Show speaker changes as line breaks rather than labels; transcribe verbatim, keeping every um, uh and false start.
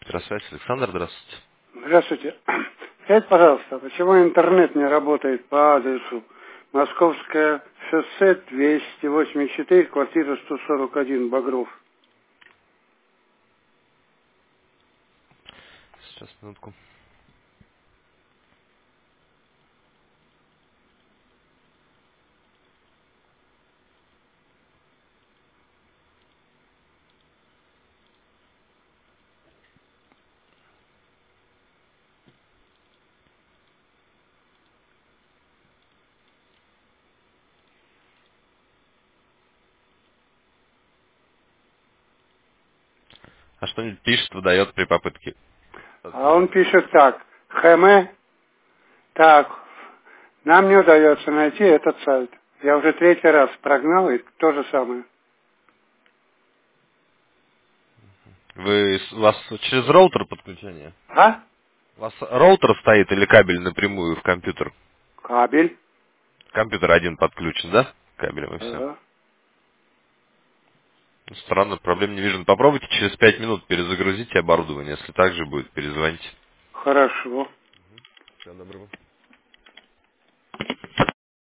Здравствуйте, Александр, здравствуйте.
Здравствуйте. Скажите, пожалуйста, почему интернет не работает по адресу Московское шоссе двести восемьдесят четыре, квартира сто сорок один, Багров?
Сейчас, минутку. А что-нибудь пишет, выдает при попытке
А он
подключения?
пишет так. ХМ. Так, нам не удается найти этот сайт. Я уже третий раз прогнал, и то же самое.
Вы, с- у вас через роутер подключение?
А?
У вас роутер стоит или кабель напрямую в компьютер?
Кабель.
Компьютер один подключен, да? Кабелем и все.
Ага.
Странно, проблем не вижу. Попробуйте через пять минут перезагрузите оборудование. Если так же будет, перезвоните.
Хорошо.
Всего доброго.